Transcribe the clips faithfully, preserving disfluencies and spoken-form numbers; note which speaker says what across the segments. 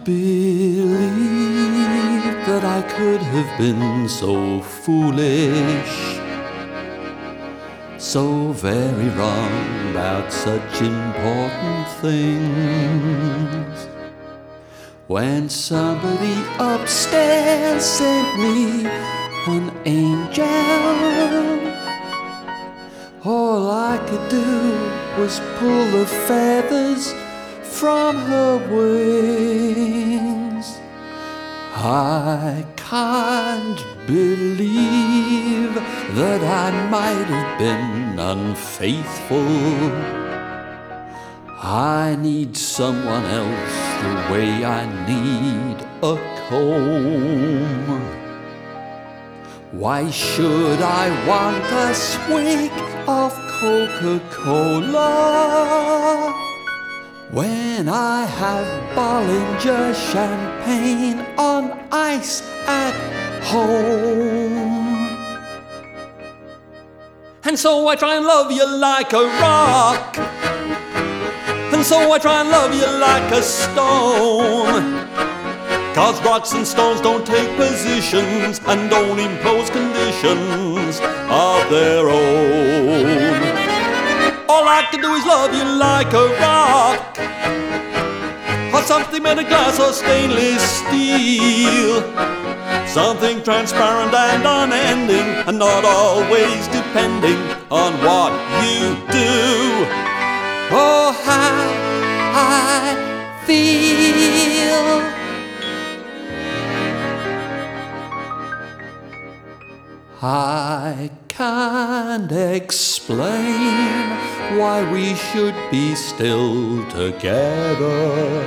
Speaker 1: believe that I could have been so foolish, so very wrong about such important things. When somebody upstairs sent me an angel, all I could do was pull the feathers from her wings. I can't believe that I might have been unfaithful. I need someone else the way I need a comb. Why should I want a swig of Coca-Cola when I have Bollinger champagne on ice at home? And so I try and love you like a rock, and so I try and love you like a stone. 'Cause rocks and stones don't take positions and don't impose conditions of their own. All I can do is love you like a rock, or something made of glass or stainless steel, something transparent and unending, and not always depending on what you do. Oh, how I feel. I can't explain why we should be still together.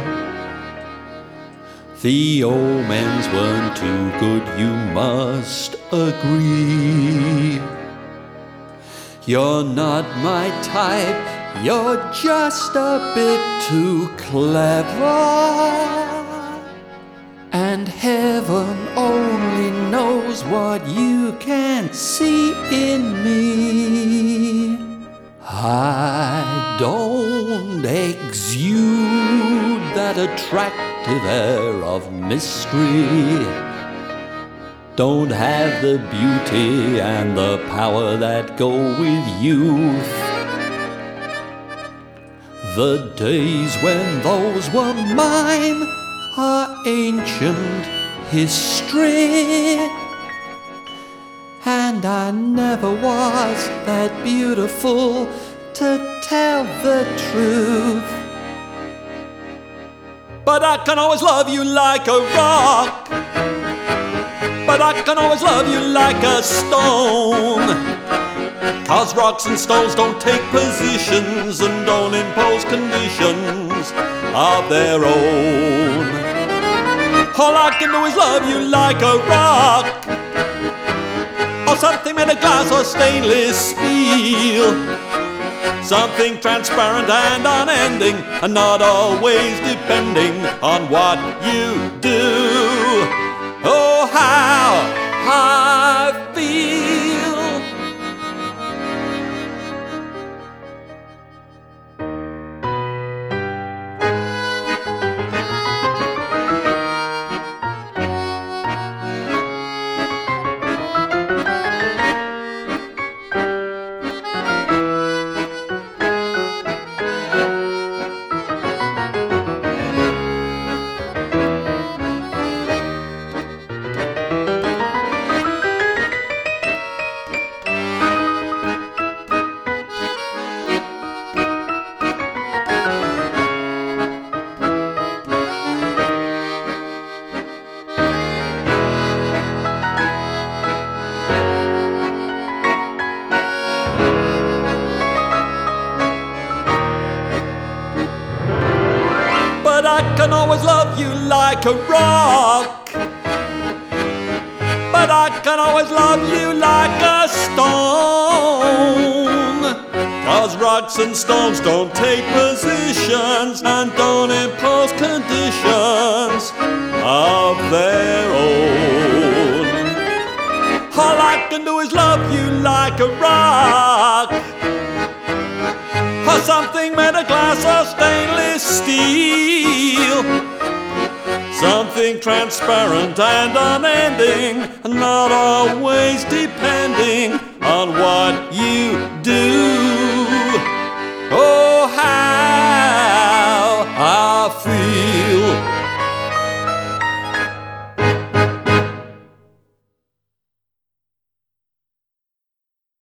Speaker 1: The omens weren't too good, you must agree. You're not my type, you're just a bit too clever. And heaven only knows what you can't see in me. I don't exude that attractive air of mystery, don't have the beauty and the power that go with youth. The days when those were mine are ancient history, and I never was that beautiful to tell the truth. But I can always love you like a rock, but I can always love you like a stone. 'Cause rocks and stones don't take positions and don't impose conditions of their own. All I can do is love you like a rock, or something made of glass or stainless steel, something transparent and unending, and not always depending on what you do. Oh, how I feel. But I can always love you like a rock, but I can always love you like a stone. 'Cause rocks and stones don't take positions and don't impose conditions of their own. All I can do is love you like a rock, or something made of glass or stainless steel, something transparent and unending, not always depending on what you do.